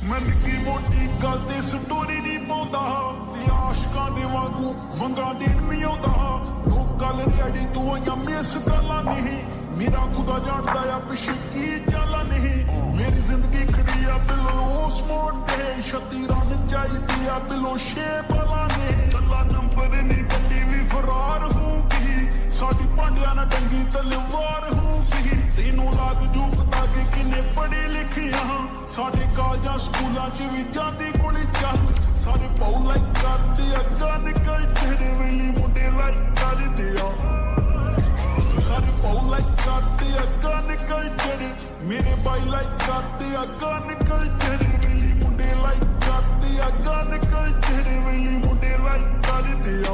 मैं निक्की मोटी गल ते स्टोरी नहीं पाउंदा ते आशकां दे वांगू वंगा देन भी आउंदा लोक गल रेड़ी तू आइयां मिस गल्लां नहीं मेरा खुदा जानदा आ पिछे की चालां नहीं मेरी जिंदगी खड़ी आ बिलो उस मोड़ ते 36 रन चाहिदी आ बिलो 6 बालां ने अल्लाह नंबर नहीं गड्डी भी फरार होगी साडी भांडियां ना टंगी तलवार होगी तेनू लाग जू पता कि किन्ने पढ़े लिखे हाँ साडे कालजां स्कूलां च भी जांदी गोली चल सारे पाऊ लाइक करदे आ गन कल्चर वेली मुंडे लाइक करदे आ सारे पाऊ लाइक करदे आ गन कल्चर मेरे भाई लाइक करदे आ गन कल्चर वेली मुंडे लाइक करदे आ गन कल्चर वेली मुंडे लाइक करदे आ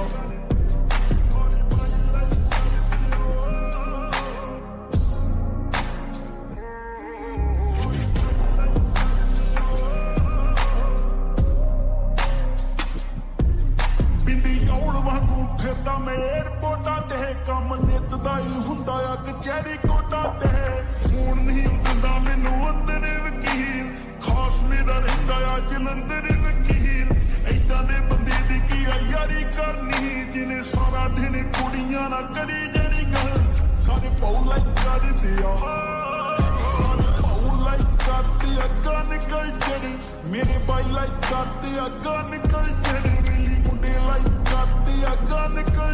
फिरदा मैं एयरपोर्टां ते कम नित दा ही हुंदा आ कचहरी कोटां ते हुण नहीं दिंदा मैनू अंदर वकील खास मेरा रहिंदा आ जलंधर वकील ऐदां दे बंदे दी की यारी करनी जिन्हें सारा दिन कुड़ियां ना करी जानी गल सारे पाऊ लाइक करदे आ सारे पाऊ लाइक करदे आ गन कल्चर मेरे भाई लाइक करदे आ गन कल्चर वेली मुंडे लाइक करदे आ गन